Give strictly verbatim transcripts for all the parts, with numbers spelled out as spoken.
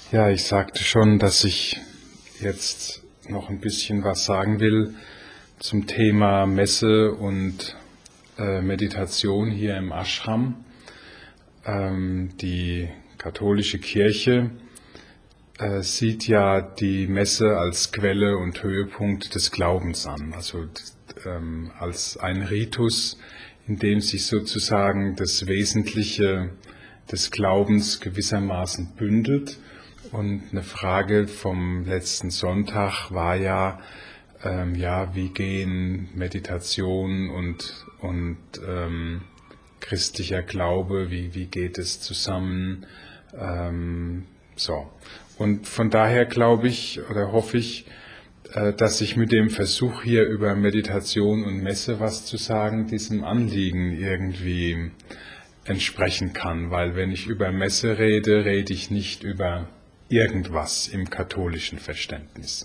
Ja, ich sagte schon, dass ich jetzt noch ein bisschen was sagen will zum Thema Messe und äh, Meditation hier im Ashram. Ähm, die katholische Kirche äh, sieht ja die Messe als Quelle und Höhepunkt des Glaubens an, also ähm, als ein Ritus, in dem sich sozusagen das Wesentliche des Glaubens gewissermaßen bündelt. Und eine Frage vom letzten Sonntag war ja, ähm, ja, wie gehen Meditation und, und ähm, christlicher Glaube, wie, wie geht es zusammen? Ähm, so. Und von daher glaube ich oder hoffe ich, äh, dass ich mit dem Versuch hier über Meditation und Messe was zu sagen, diesem Anliegen irgendwie entsprechen kann. Weil wenn ich über Messe rede, rede ich nicht über irgendwas im katholischen Verständnis.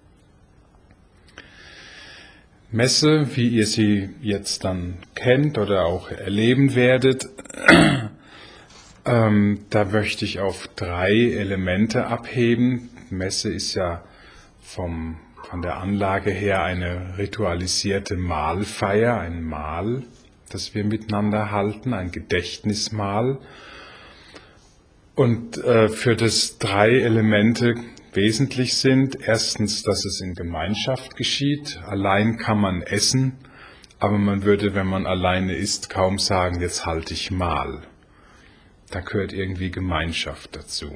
Messe, wie ihr sie jetzt dann kennt oder auch erleben werdet, ähm, da möchte ich auf drei Elemente abheben. Messe ist ja vom, von der Anlage her eine ritualisierte Mahlfeier, ein Mahl, das wir miteinander halten, ein Gedächtnismahl. Und äh, für das drei Elemente wesentlich sind. Erstens, dass es in Gemeinschaft geschieht. Allein kann man essen, aber man würde, wenn man alleine isst, kaum sagen, jetzt halte ich Mahl. Da gehört irgendwie Gemeinschaft dazu.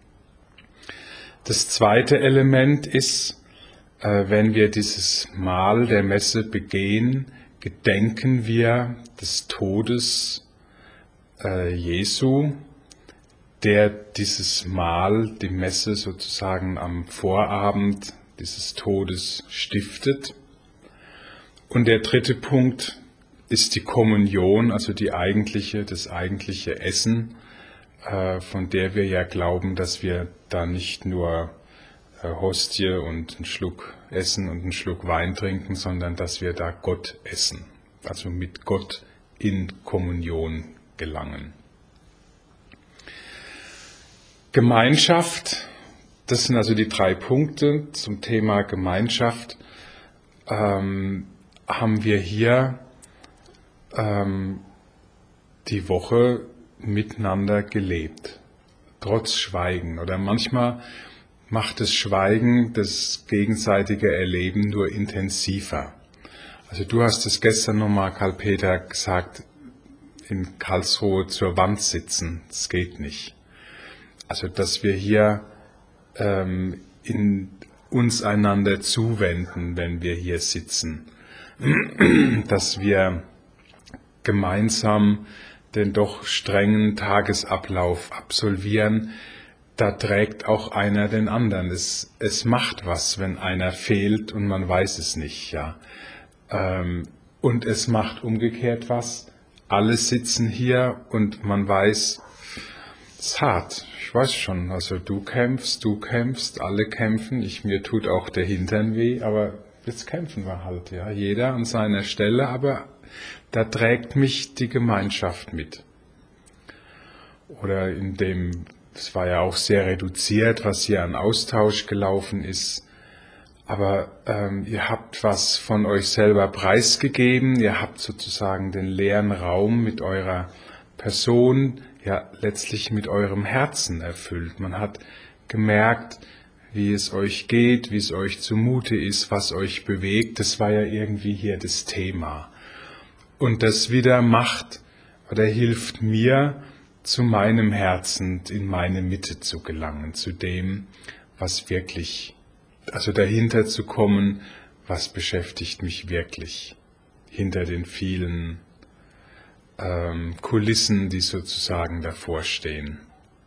Das zweite Element ist, äh, wenn wir dieses Mahl der Messe begehen, gedenken wir des Todes äh, Jesu, der dieses Mahl, die Messe sozusagen am Vorabend dieses Todes stiftet. Und der dritte Punkt ist die Kommunion, also die eigentliche, das eigentliche Essen, äh, von der wir ja glauben, dass wir da nicht nur äh, Hostie und einen Schluck essen und einen Schluck Wein trinken, sondern dass wir da Gott essen, also mit Gott in Kommunion gelangen. Gemeinschaft, das sind also die drei Punkte zum Thema Gemeinschaft, ähm, haben wir hier ähm, die Woche miteinander gelebt, trotz Schweigen. Oder manchmal macht das Schweigen das gegenseitige Erleben nur intensiver. Also du hast es gestern nochmal, Karl-Peter, gesagt, in Karlsruhe zur Wand sitzen, das geht nicht. Also, dass wir hier ähm, in uns einander zuwenden, wenn wir hier sitzen. Dass wir gemeinsam den doch strengen Tagesablauf absolvieren. Da trägt auch einer den anderen. Es, es macht was, wenn einer fehlt und man weiß es nicht. Ja. Ähm, und es macht umgekehrt was. Alle sitzen hier und man weiß, es ist hart. Ich weiß schon, also du kämpfst, du kämpfst, alle kämpfen, ich, mir tut auch der Hintern weh, aber jetzt kämpfen wir halt, ja, jeder an seiner Stelle, aber da trägt mich die Gemeinschaft mit. Oder in dem, es war ja auch sehr reduziert, was hier an Austausch gelaufen ist, aber ähm, ihr habt was von euch selber preisgegeben, ihr habt sozusagen den leeren Raum mit eurer Person, ja letztlich mit eurem Herzen erfüllt. Man hat gemerkt, wie es euch geht, wie es euch zumute ist, was euch bewegt. Das war ja irgendwie hier das Thema. Und das wieder macht oder hilft mir, zu meinem Herzen, in meine Mitte zu gelangen, zu dem, was wirklich, also dahinter zu kommen, was beschäftigt mich wirklich, hinter den vielen Ähm, Kulissen, die sozusagen davor stehen.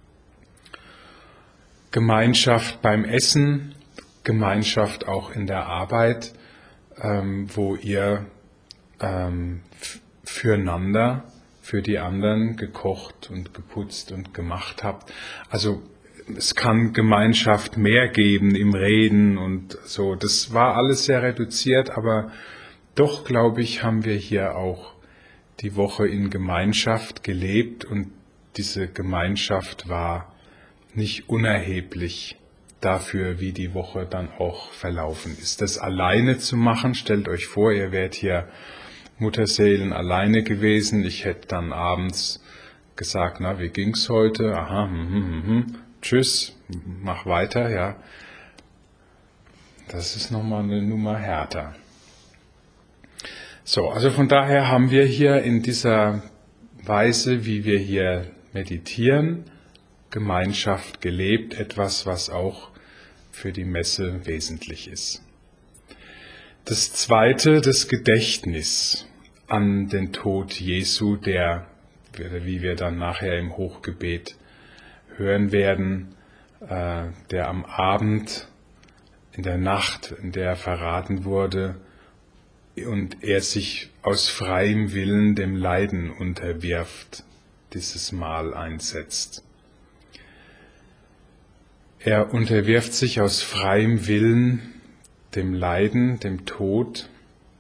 Gemeinschaft beim Essen, Gemeinschaft auch in der Arbeit, ähm, wo ihr ähm, f- füreinander, für die anderen gekocht und geputzt und gemacht habt. Also es kann Gemeinschaft mehr geben im Reden und so. Das war alles sehr reduziert, aber doch, glaube ich, haben wir hier auch die Woche in Gemeinschaft gelebt und diese Gemeinschaft war nicht unerheblich dafür, wie die Woche dann auch verlaufen ist. Das alleine zu machen, stellt euch vor, ihr wärt hier Mutterseelen alleine gewesen. Ich hätte dann abends gesagt, na, wie ging's heute? Aha, hm, hm, hm, tschüss, mach weiter, ja. Das ist nochmal eine Nummer härter. So, also von daher haben wir hier in dieser Weise, wie wir hier meditieren, Gemeinschaft gelebt, etwas, was auch für die Messe wesentlich ist. Das Zweite, das Gedächtnis an den Tod Jesu, der, wie wir dann nachher im Hochgebet hören werden, der am Abend, in der Nacht, in der er verraten wurde, und er sich aus freiem Willen dem Leiden unterwirft, dieses Mal einsetzt. Er unterwirft sich aus freiem Willen dem Leiden, dem Tod,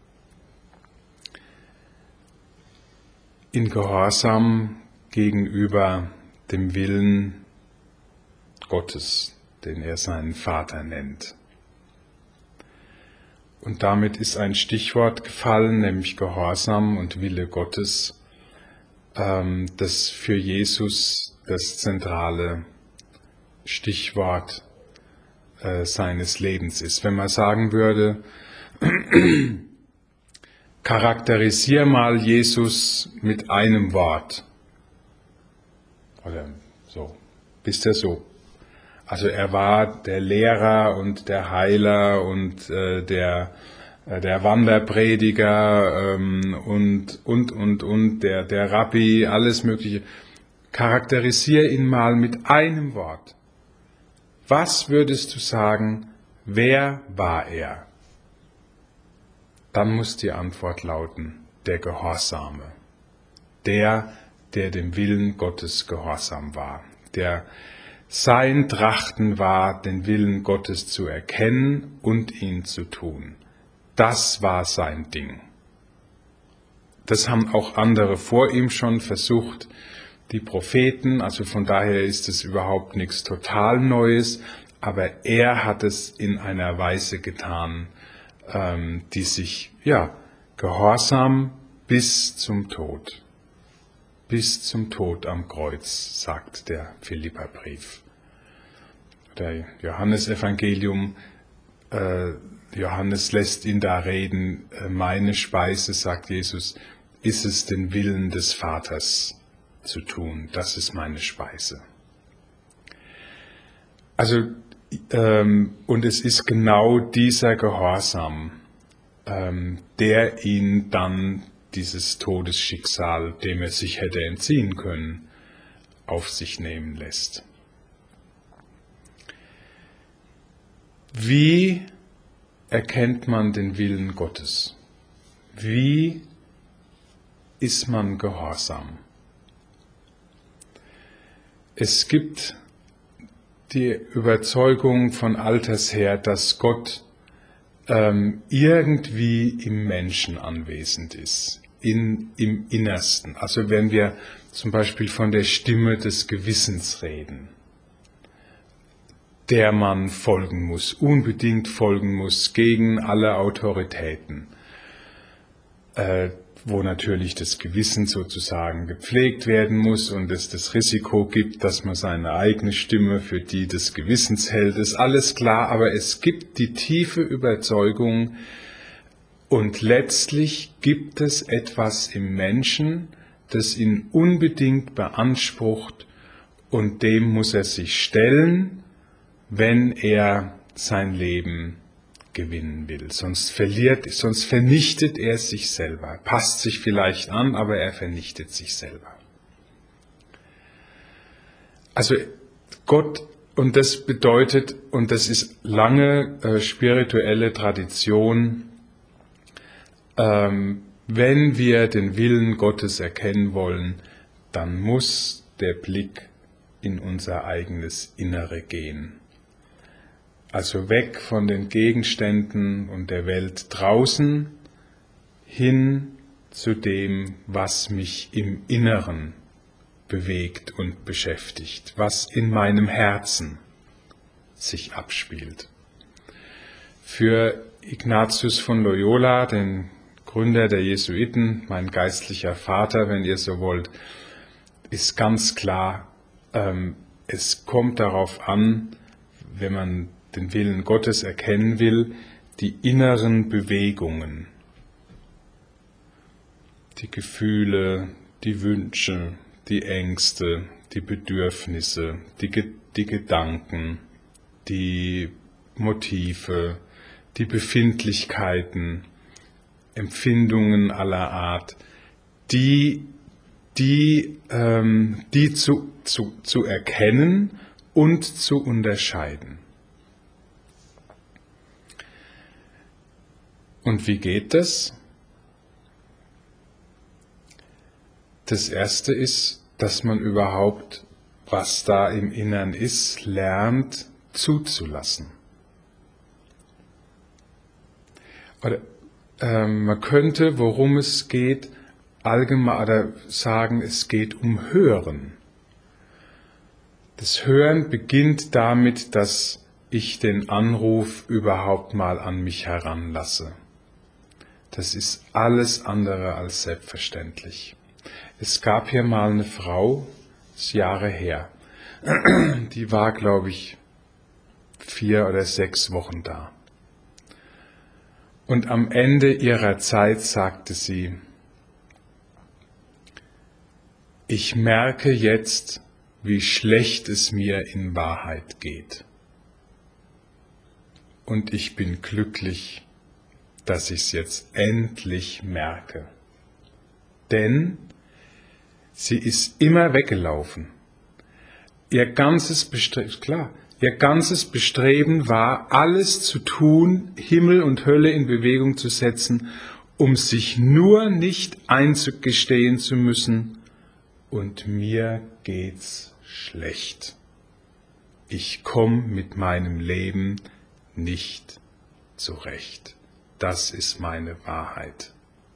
in Gehorsam gegenüber dem Willen Gottes, den er seinen Vater nennt. Und damit ist ein Stichwort gefallen, nämlich Gehorsam und Wille Gottes, ähm, das für Jesus das zentrale Stichwort äh, seines Lebens ist. Wenn man sagen würde, charakterisier mal Jesus mit einem Wort. Oder so, bist du so? Also er war der Lehrer und der Heiler und äh, der, äh, der Wanderprediger ähm, und, und, und, und, der, der Rabbi, alles Mögliche. Charakterisier ihn mal mit einem Wort. Was würdest du sagen, wer war er? Dann muss die Antwort lauten, der Gehorsame. Der, der dem Willen Gottes gehorsam war. Der sein Trachten war, den Willen Gottes zu erkennen und ihn zu tun. Das war sein Ding. Das haben auch andere vor ihm schon versucht, die Propheten, also von daher ist es überhaupt nichts total Neues, aber er hat es in einer Weise getan, ähm, die sich, ja, gehorsam bis zum Tod. Bis zum Tod am Kreuz, sagt der Philipperbrief. Der Johannesevangelium, äh, Johannes lässt ihn da reden, äh, meine Speise, sagt Jesus, ist es den Willen des Vaters zu tun, das ist meine Speise. Also, ähm, und es ist genau dieser Gehorsam, ähm, der ihn dann dieses Todesschicksal, dem er sich hätte entziehen können, auf sich nehmen lässt. Wie erkennt man den Willen Gottes? Wie ist man gehorsam? Es gibt die Überzeugung von alters her, dass Gott ähm, irgendwie im Menschen anwesend ist, in, im Innersten. Also wenn wir zum Beispiel von der Stimme des Gewissens reden, der man folgen muss, unbedingt folgen muss, gegen alle Autoritäten, äh, wo natürlich das Gewissen sozusagen gepflegt werden muss und es das Risiko gibt, dass man seine eigene Stimme für die des Gewissens hält, ist alles klar, aber es gibt die tiefe Überzeugung und letztlich gibt es etwas im Menschen, das ihn unbedingt beansprucht und dem muss er sich stellen, wenn er sein Leben gewinnen will. Sonst verliert, sonst vernichtet er sich selber. Passt sich vielleicht an, aber er vernichtet sich selber. Also Gott, und das bedeutet, und das ist lange äh, spirituelle Tradition, ähm, wenn wir den Willen Gottes erkennen wollen, dann muss der Blick in unser eigenes Innere gehen. Also weg von den Gegenständen und der Welt draußen, hin zu dem, was mich im Inneren bewegt und beschäftigt, was in meinem Herzen sich abspielt. Für Ignatius von Loyola, den Gründer der Jesuiten, mein geistlicher Vater, wenn ihr so wollt, ist ganz klar, ähm, es kommt darauf an, wenn man den Willen Gottes erkennen will, die inneren Bewegungen, die Gefühle, die Wünsche, die Ängste, die Bedürfnisse, die, die Gedanken, die Motive, die Befindlichkeiten, Empfindungen aller Art, die, die, ähm, die zu, zu, zu erkennen und zu unterscheiden. Und wie geht das? Das Erste ist, dass man überhaupt, was da im Innern ist, lernt zuzulassen. Oder ähm, man könnte, worum es geht, allgemein oder sagen, es geht um Hören. Das Hören beginnt damit, dass ich den Anruf überhaupt mal an mich heranlasse. Das ist alles andere als selbstverständlich. Es gab hier mal eine Frau, das ist Jahre her, die war, glaube ich, vier oder sechs Wochen da. Und am Ende ihrer Zeit sagte sie, ich merke jetzt, wie schlecht es mir in Wahrheit geht. Und ich bin glücklich, dass ich es jetzt endlich merke. Denn sie ist immer weggelaufen. Ihr ganzes Bestreben, klar, ihr ganzes Bestreben war, alles zu tun, Himmel und Hölle in Bewegung zu setzen, um sich nur nicht einzugestehen zu müssen, und mir geht's schlecht. Ich komme mit meinem Leben nicht zurecht. Das ist meine Wahrheit.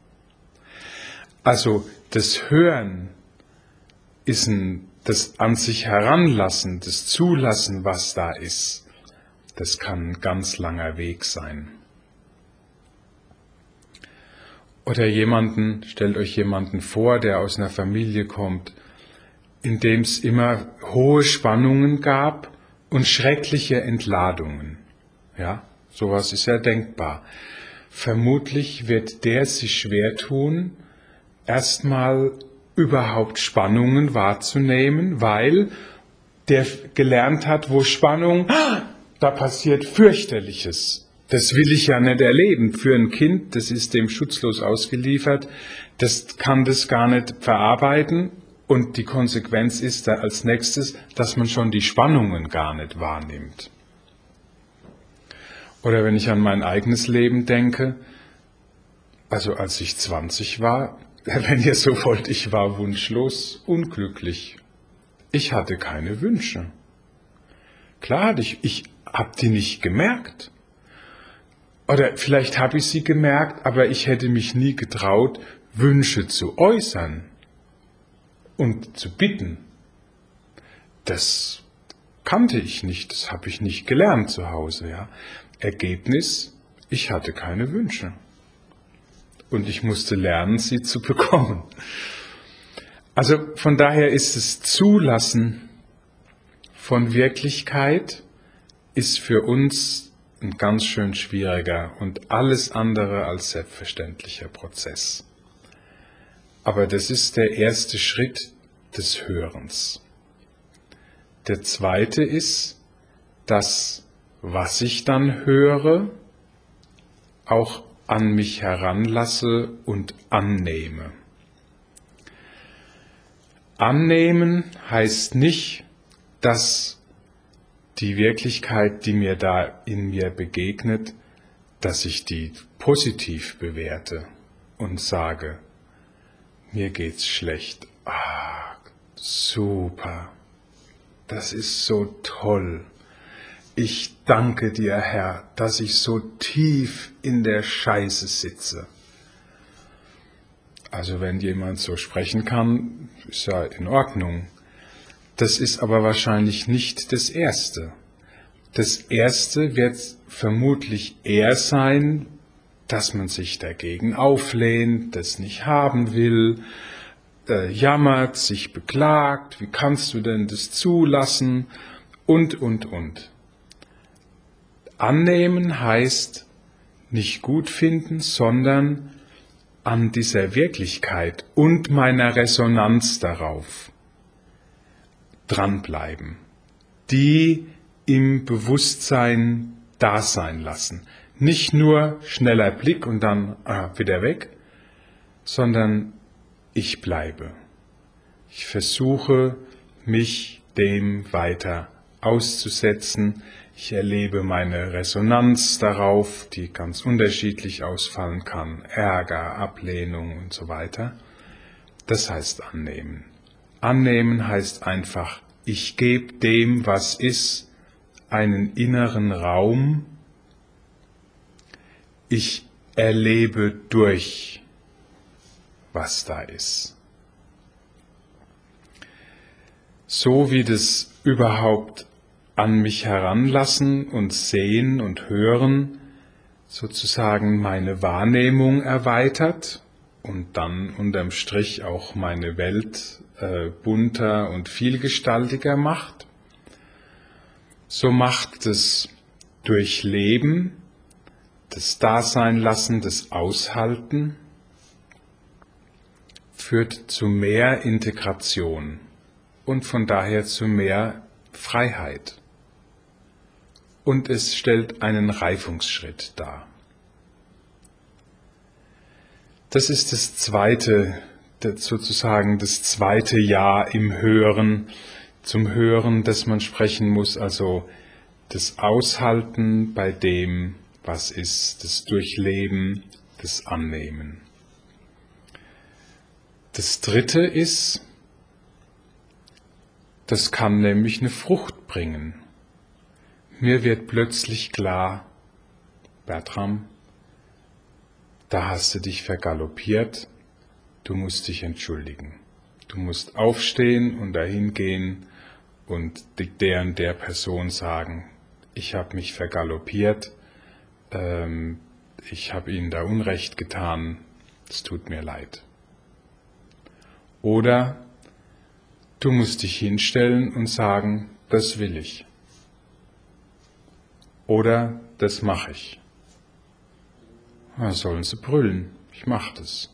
Also das Hören ist ein, das an sich heranlassen, das Zulassen, was da ist. Das kann ein ganz langer Weg sein. Oder jemanden, stellt euch jemanden vor, der aus einer Familie kommt, in dem es immer hohe Spannungen gab und schreckliche Entladungen. Ja, sowas ist ja denkbar. Vermutlich wird der sich schwer tun, erstmal überhaupt Spannungen wahrzunehmen, weil der gelernt hat, wo Spannung, da passiert fürchterliches. Das will ich ja nicht erleben. Für ein Kind, das ist dem schutzlos ausgeliefert, das kann das gar nicht verarbeiten. Und die Konsequenz ist da als nächstes, dass man schon die Spannungen gar nicht wahrnimmt. Oder wenn ich an mein eigenes Leben denke, also als ich zwanzig war, wenn ihr so wollt, ich war wunschlos unglücklich. Ich hatte keine Wünsche. Klar, ich, ich habe die nicht gemerkt. Oder vielleicht habe ich sie gemerkt, aber ich hätte mich nie getraut, Wünsche zu äußern und zu bitten. Das kannte ich nicht, das habe ich nicht gelernt zu Hause. Ja. Ergebnis, ich hatte keine Wünsche. Und ich musste lernen, sie zu bekommen. Also von daher ist es Zulassen von Wirklichkeit, ist für uns ein ganz schön schwieriger und alles andere als selbstverständlicher Prozess. Aber das ist der erste Schritt des Hörens. Der zweite ist, dass, was ich dann höre, auch an mich heranlasse und annehme. Annehmen heißt nicht, dass die Wirklichkeit, die mir da in mir begegnet, dass ich die positiv bewerte und sage, mir geht's schlecht. Ah, super. Das ist so toll. Ich danke dir, Herr, dass ich so tief in der Scheiße sitze. Also wenn jemand so sprechen kann, ist ja in Ordnung. Das ist aber wahrscheinlich nicht das Erste. Das Erste wird vermutlich eher sein, dass man sich dagegen auflehnt, das nicht haben will, äh, jammert, sich beklagt, wie kannst du denn das zulassen und, und, und. Annehmen heißt nicht gut finden, sondern an dieser Wirklichkeit und meiner Resonanz darauf dranbleiben, die im Bewusstsein da sein lassen. Nicht nur schneller Blick und dann ah, wieder weg, sondern ich bleibe. Ich versuche, mich dem weiter auszusetzen. Ich erlebe meine Resonanz darauf, die ganz unterschiedlich ausfallen kann. Ärger, Ablehnung und so weiter. Das heißt annehmen. Annehmen heißt einfach, ich gebe dem, was ist, einen inneren Raum. Ich erlebe durch, was da ist. So wie das überhaupt an mich heranlassen und sehen und hören, sozusagen meine Wahrnehmung erweitert und dann unterm Strich auch meine Welt äh, bunter und vielgestaltiger macht, so macht das Durchleben, das Daseinlassen, das Aushalten, führt zu mehr Integration und von daher zu mehr Freiheit. Und es stellt einen Reifungsschritt dar. Das ist das zweite, sozusagen das zweite Ja im Hören, zum Hören, das man sprechen muss, also das Aushalten bei dem, was ist, das Durchleben, das Annehmen. Das dritte ist, das kann nämlich eine Frucht bringen. Mir wird plötzlich klar, Bertram, da hast du dich vergaloppiert, du musst dich entschuldigen. Du musst aufstehen und dahin gehen und der und der Person sagen, ich habe mich vergaloppiert, ähm, ich habe Ihnen da Unrecht getan, es tut mir leid. Oder du musst dich hinstellen und sagen, das will ich. Oder das mache ich. Na, sollen sie brüllen, ich mache das.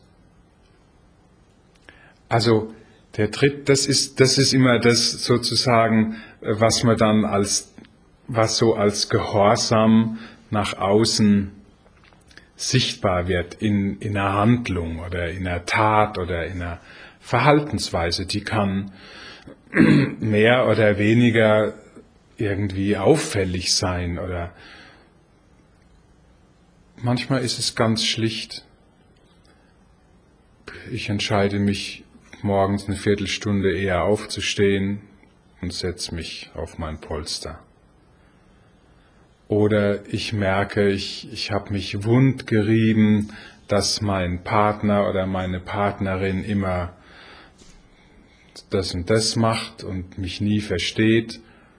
Also der Tritt, das ist, das ist immer das sozusagen, was man dann als, was so als Gehorsam nach außen sichtbar wird in, in einer Handlung oder in einer Tat oder in einer Verhaltensweise, die kann mehr oder weniger irgendwie auffällig sein oder manchmal ist es ganz schlicht. Ich entscheide mich, morgens eine Viertelstunde eher aufzustehen und setze mich auf mein Polster. Oder ich merke, ich, ich habe mich wund gerieben, dass mein Partner oder meine Partnerin immer das und das macht und mich nie versteht.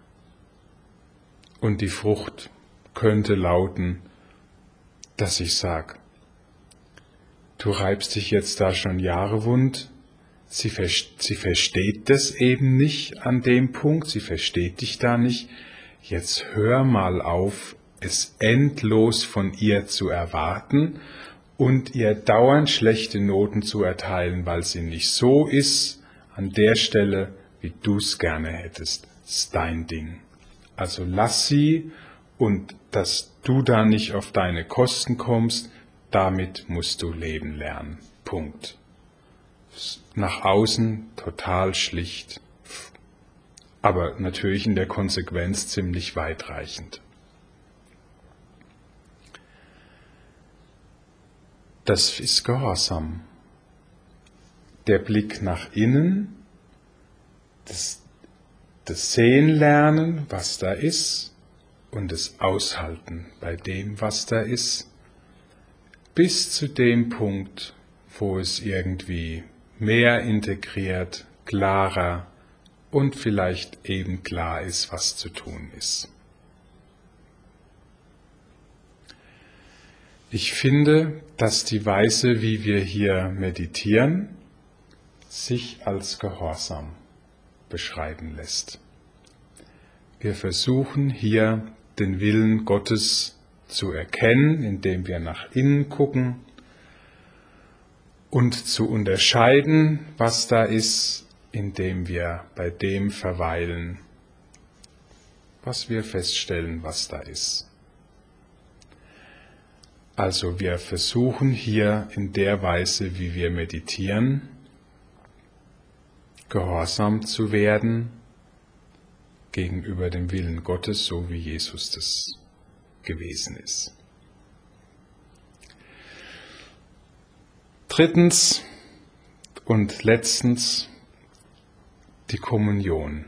Und die Frucht könnte lauten, dass ich sage, du reibst dich jetzt da schon Jahre wund, sie, ver- sie versteht das eben nicht an dem Punkt, sie versteht dich da nicht, jetzt hör mal auf, es endlos von ihr zu erwarten und ihr dauernd schlechte Noten zu erteilen, weil sie nicht so ist, an der Stelle, wie du es gerne hättest. Das ist dein Ding. Also lass sie und dass du da nicht auf deine Kosten kommst, damit musst du leben lernen. Punkt. Nach außen total schlicht, aber natürlich in der Konsequenz ziemlich weitreichend. Das ist Gehorsam. Der Blick nach innen, das, das Sehen lernen, was da ist, und das Aushalten bei dem, was da ist, bis zu dem Punkt, wo es irgendwie mehr integriert, klarer und vielleicht eben klar ist, was zu tun ist. Ich finde, dass die Weise, wie wir hier meditieren, sich als Gehorsam beschreiben lässt. Wir versuchen hier den Willen Gottes zu erkennen, indem wir nach innen gucken und zu unterscheiden, was da ist, indem wir bei dem verweilen, was wir feststellen, was da ist. Also wir versuchen hier in der Weise, wie wir meditieren, gehorsam zu werden gegenüber dem Willen Gottes, so wie Jesus das gewesen ist. Drittens und letztens die Kommunion,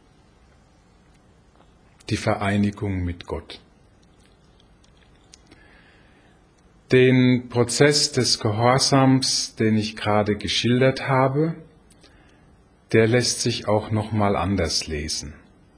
die Vereinigung mit Gott. Den Prozess des Gehorsams, den ich gerade geschildert habe, der lässt sich auch nochmal anders lesen.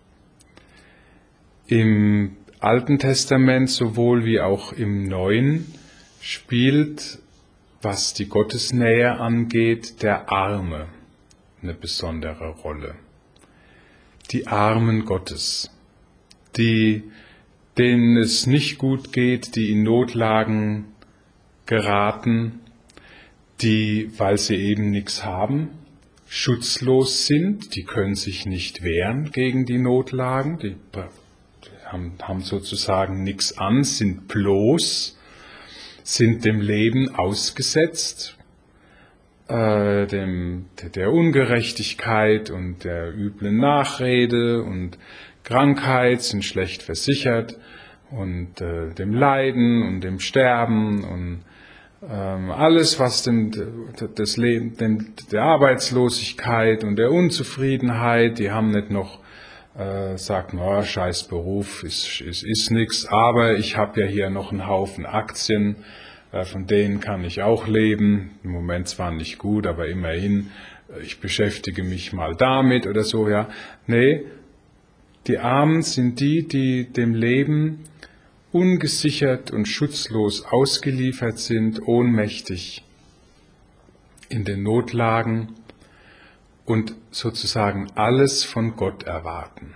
Im Alten Testament sowohl wie auch im Neuen spielt, was die Gottesnähe angeht, der Arme eine besondere Rolle. Die Armen Gottes, die, denen es nicht gut geht, die in Notlagen geraten, die, weil sie eben nichts haben, schutzlos sind, die können sich nicht wehren gegen die Notlagen, die haben, haben sozusagen nichts an, sind bloß, sind dem Leben ausgesetzt, äh, dem, der Ungerechtigkeit und der üblen Nachrede und Krankheit, sind schlecht versichert und äh, dem Leiden und dem Sterben und ähm, alles, was dem, das Leben, dem, der Arbeitslosigkeit und der Unzufriedenheit, die haben nicht noch äh, sagt, na, scheiß Beruf, ist, ist, ist nichts, aber ich habe ja hier noch einen Haufen Aktien, äh, von denen kann ich auch leben, im Moment zwar nicht gut, aber immerhin, ich beschäftige mich mal damit oder so, ja. Nee, die Armen sind die, die dem Leben ungesichert und schutzlos ausgeliefert sind, ohnmächtig in den Notlagen und sozusagen alles von Gott erwarten.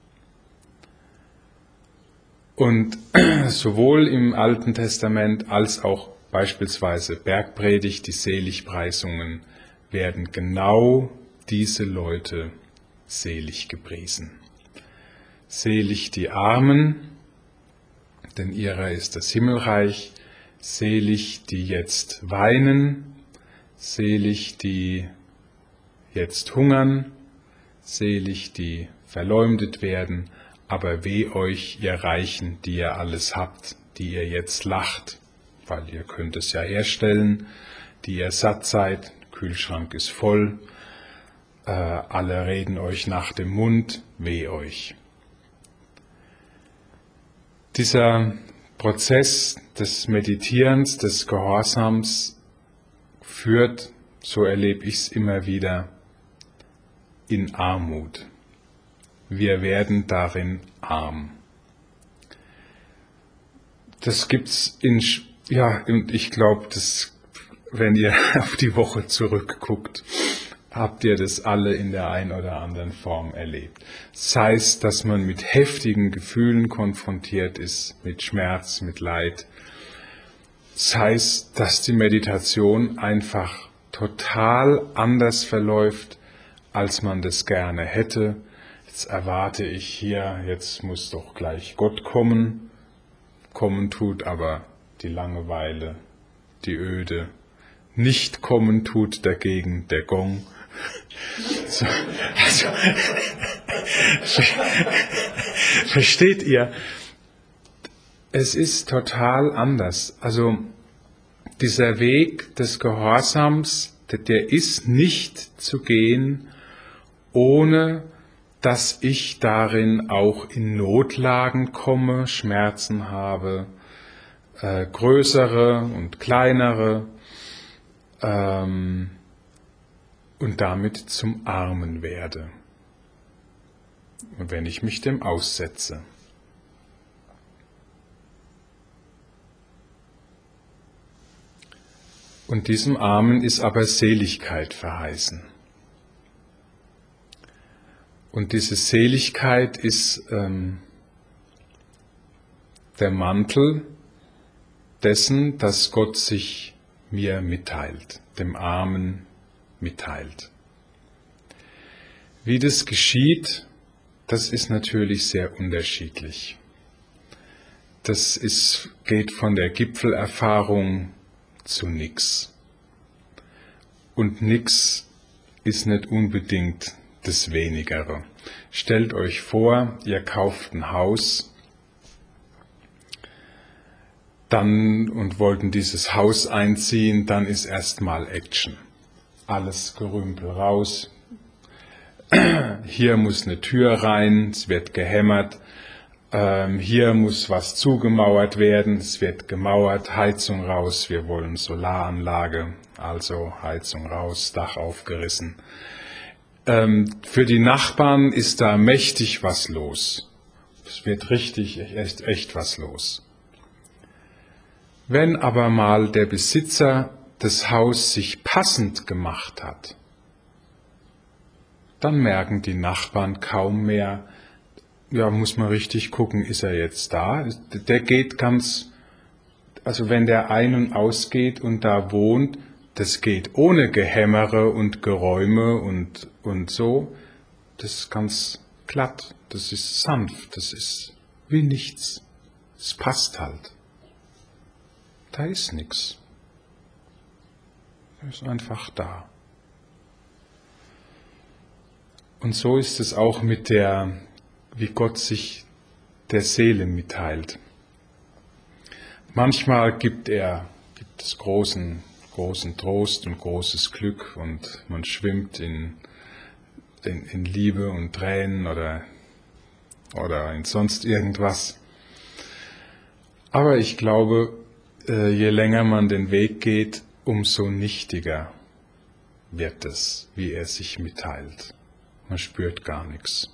Und sowohl im Alten Testament als auch beispielsweise Bergpredigt, die Seligpreisungen, werden genau diese Leute selig gepriesen. Selig die Armen, denn ihrer ist das Himmelreich, selig die jetzt weinen, selig die jetzt hungern, selig die verleumdet werden, aber weh euch, ihr Reichen, die ihr alles habt, die ihr jetzt lacht, weil ihr könnt es ja herstellen, die ihr satt seid, Kühlschrank ist voll, äh, alle reden euch nach dem Mund, weh euch. Dieser Prozess des Meditierens, des Gehorsams führt, so erlebe ich es immer wieder, in Armut. Wir werden darin arm. Das gibt's in, ja, und ich glaube, das, wenn ihr auf die Woche zurückguckt, habt ihr das alle in der einen oder anderen Form erlebt. Sei es, dass man mit heftigen Gefühlen konfrontiert ist, mit Schmerz, mit Leid. Sei es, dass die Meditation einfach total anders verläuft, als man das gerne hätte. Jetzt erwarte ich hier, jetzt muss doch gleich Gott kommen. Kommen tut aber die Langeweile, die Öde. Nicht kommen tut dagegen der Gong. So, also, versteht ihr? Es ist total anders. Also dieser Weg des Gehorsams, der ist nicht zu gehen, ohne dass ich darin auch in Notlagen komme, Schmerzen habe, äh, größere und kleinere, ähm, und damit zum Armen werde, wenn ich mich dem aussetze. Und diesem Armen ist aber Seligkeit verheißen. Und diese Seligkeit ist ähm, der Mantel dessen, dass Gott sich mir mitteilt, dem Armen mitteilt. Wie das geschieht, das ist natürlich sehr unterschiedlich. Das ist, geht von der Gipfelerfahrung zu nix. Und nix ist nicht unbedingt das Wenigere. Stellt euch vor, ihr kauft ein Haus dann und wollt in dieses Haus einziehen, dann ist erstmal Action. Alles Gerümpel raus. Hier muss eine Tür rein, es wird gehämmert. Ähm, hier muss was zugemauert werden, es wird gemauert, Heizung raus, wir wollen Solaranlage, also Heizung raus, Dach aufgerissen. Ähm, für die Nachbarn ist da mächtig was los. Es wird richtig, echt, echt was los. Wenn aber mal der Besitzer das Haus sich passend gemacht hat, dann merken die Nachbarn kaum mehr, ja, muss man richtig gucken, ist er jetzt da? Der geht ganz, also wenn der ein- und ausgeht und da wohnt, das geht ohne Gehämmere und Geräume und, und so, das ist ganz glatt, das ist sanft, das ist wie nichts. Es passt halt. Da ist nichts. Er ist einfach da. Und so ist es auch mit der, wie Gott sich der Seele mitteilt. Manchmal gibt er, gibt es großen, großen Trost und großes Glück und man schwimmt in, in, in Liebe und Tränen oder, oder in sonst irgendwas. Aber ich glaube, je länger man den Weg geht, umso nichtiger wird es, wie er sich mitteilt. Man spürt gar nichts.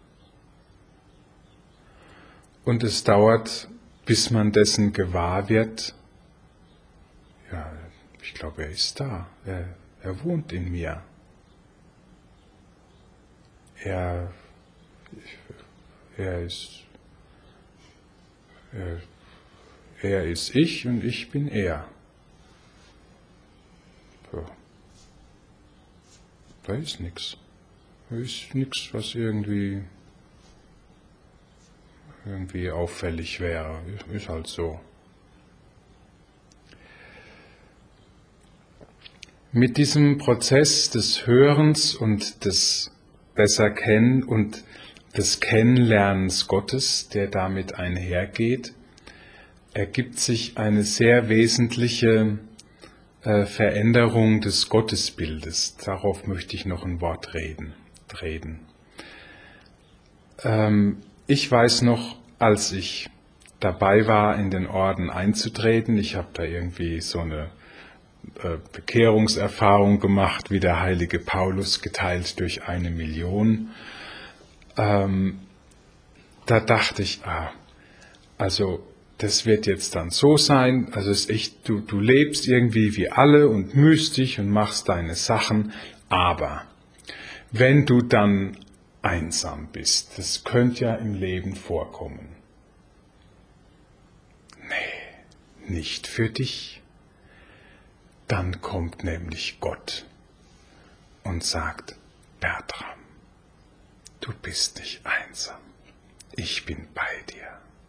Und es dauert, bis man dessen gewahr wird. Ja, ich glaube, er ist da. Er, er wohnt in mir. Er, er ist, er, er ist ich und ich bin er. So. Da ist nichts. Da ist nichts, was irgendwie irgendwie auffällig wäre. Ist halt so. Mit diesem Prozess des Hörens und des Besser-Kennen und des Kennenlernens Gottes, der damit einhergeht, ergibt sich eine sehr wesentliche äh, Veränderung des Gottesbildes. Darauf möchte ich noch ein Wort reden. reden. Ähm, Ich weiß noch, als ich dabei war, in den Orden einzutreten, ich habe da irgendwie so eine äh, Bekehrungserfahrung gemacht, wie der heilige Paulus, geteilt durch eine Million. Ähm, da dachte ich, ah, also das wird jetzt dann so sein, also es ist echt, du, du lebst irgendwie wie alle und mühst dich und machst deine Sachen, aber wenn du dann einsam bist. Das könnte ja im Leben vorkommen. Nee, nicht für dich. Dann kommt nämlich Gott und sagt, Bertram, du bist nicht einsam. Ich bin bei dir.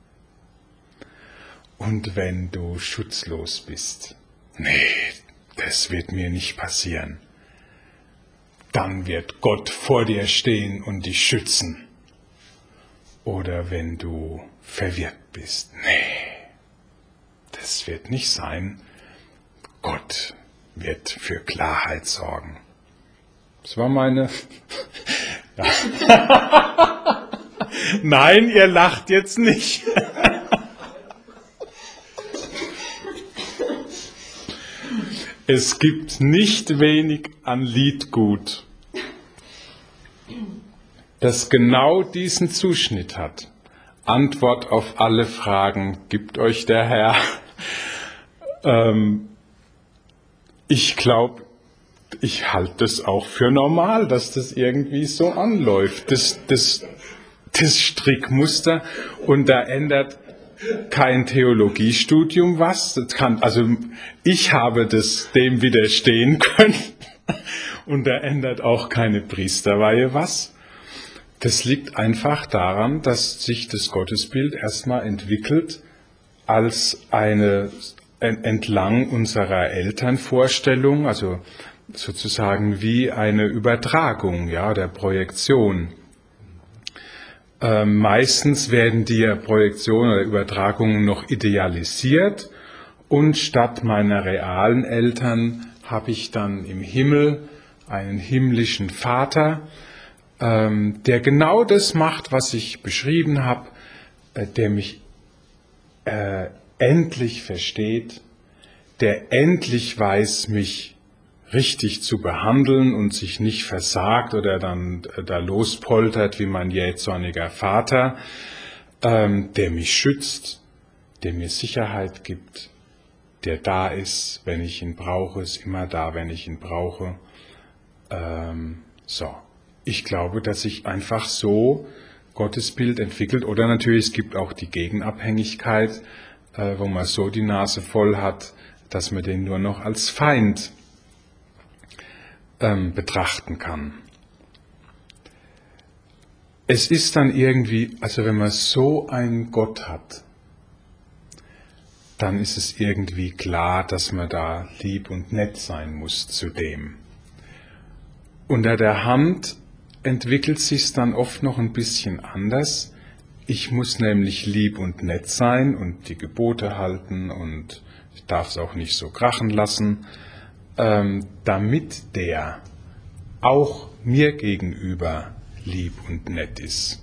Und wenn du schutzlos bist, nee, das wird mir nicht passieren. Dann wird Gott vor dir stehen und dich schützen. Oder wenn du verwirrt bist, nee, das wird nicht sein. Gott wird für Klarheit sorgen. Das war meine... Ja. Nein, ihr lacht jetzt nicht. Es gibt nicht wenig an Liedgut, das genau diesen Zuschnitt hat. Antwort auf alle Fragen gibt euch der Herr. ähm, ich glaube, ich halte das auch für normal, dass das irgendwie so anläuft. Das, das, das Strickmuster, und da ändert kein Theologiestudium was. Das kann, also ich habe das dem widerstehen können, und da ändert auch keine Priesterweihe was. Das liegt einfach daran, dass sich das Gottesbild erstmal entwickelt als eine entlang unserer Elternvorstellung, also sozusagen wie eine Übertragung, ja, der Projektion. Ähm, meistens werden die Projektionen oder Übertragungen noch idealisiert, und statt meiner realen Eltern habe ich dann im Himmel einen himmlischen Vater, ähm, der genau das macht, was ich beschrieben habe, äh, der mich äh, endlich versteht, der endlich weiß, mich richtig zu behandeln und sich nicht versagt oder dann äh, da lospoltert wie mein jähzorniger Vater, ähm, der mich schützt, der mir Sicherheit gibt, der da ist, wenn ich ihn brauche, ist immer da, wenn ich ihn brauche. Ähm, so, ich glaube, dass sich einfach so Gottesbild entwickelt, oder natürlich, es gibt auch die Gegenabhängigkeit, äh, wo man so die Nase voll hat, dass man den nur noch als Feind ähm, betrachten kann. Es ist dann irgendwie, also wenn man so einen Gott hat, dann ist es irgendwie klar, dass man da lieb und nett sein muss zu dem. Unter der Hand entwickelt sich's dann oft noch ein bisschen anders. Ich muss nämlich lieb und nett sein und die Gebote halten, und ich darf es auch nicht so krachen lassen, ähm, damit der auch mir gegenüber lieb und nett ist.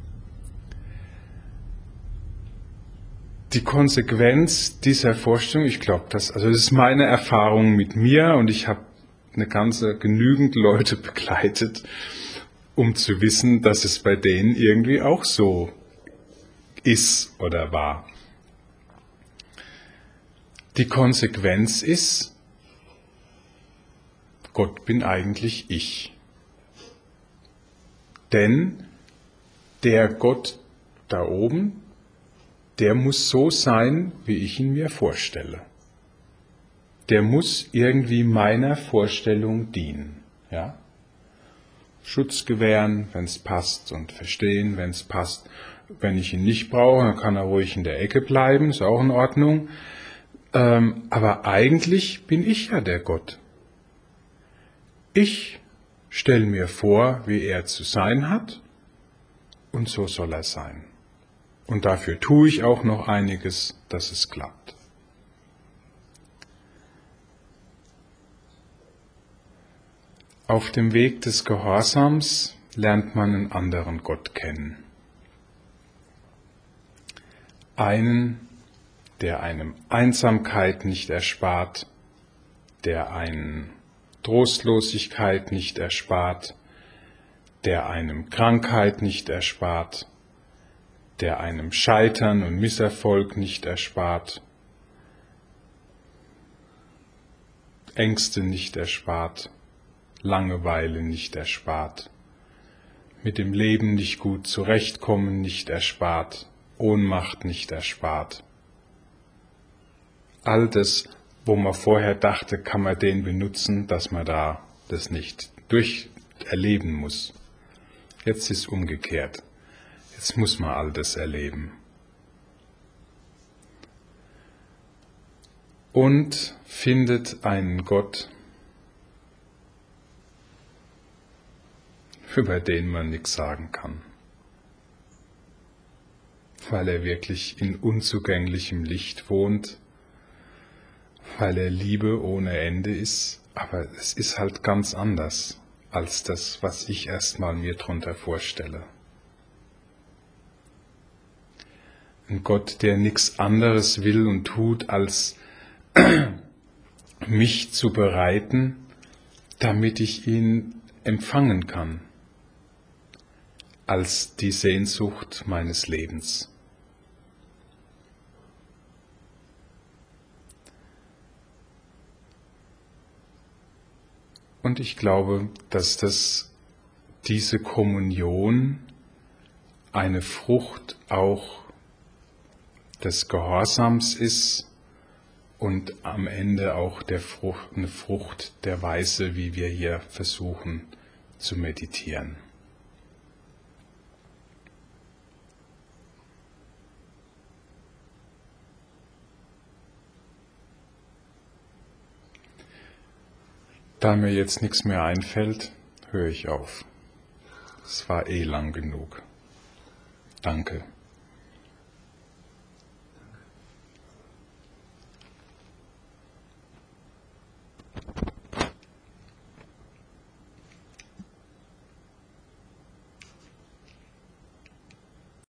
Die Konsequenz dieser Vorstellung, ich glaube, das, also das ist meine Erfahrung mit mir, und ich habe eine ganze genügend Leute begleitet, um zu wissen, dass es bei denen irgendwie auch so ist oder war. Die Konsequenz ist, Gott bin eigentlich ich. Denn der Gott da oben, der muss so sein, wie ich ihn mir vorstelle. Der muss irgendwie meiner Vorstellung dienen. Ja? Schutz gewähren, wenn es passt, und verstehen, wenn es passt. Wenn ich ihn nicht brauche, dann kann er ruhig in der Ecke bleiben, ist auch in Ordnung. Ähm, aber eigentlich bin ich ja der Gott. Ich stelle mir vor, wie er zu sein hat, und so soll er sein. Und dafür tue ich auch noch einiges, dass es klappt. Auf dem Weg des Gehorsams lernt man einen anderen Gott kennen. Einen, der einem Einsamkeit nicht erspart, der einen Trostlosigkeit nicht erspart, der einem Krankheit nicht erspart, der einem Scheitern und Misserfolg nicht erspart, Ängste nicht erspart, Langeweile nicht erspart, mit dem Leben nicht gut zurechtkommen nicht erspart, Ohnmacht nicht erspart. All das, wo man vorher dachte, kann man den benutzen, dass man da das nicht durcherleben muss. Jetzt ist es umgekehrt. Jetzt muss man all das erleben. Und findet einen Gott, über den man nichts sagen kann, weil er wirklich in unzugänglichem Licht wohnt, weil er Liebe ohne Ende ist, aber es ist halt ganz anders als das, was ich erstmal mir drunter vorstelle. Ein Gott, der nichts anderes will und tut, als mich zu bereiten, damit ich ihn empfangen kann, als die Sehnsucht meines Lebens. Und ich glaube, dass das, diese Kommunion eine Frucht auch des Gehorsams ist und am Ende auch der Frucht, eine Frucht der Weise, wie wir hier versuchen zu meditieren. Da mir jetzt nichts mehr einfällt, höre ich auf. Es war eh lang genug. Danke.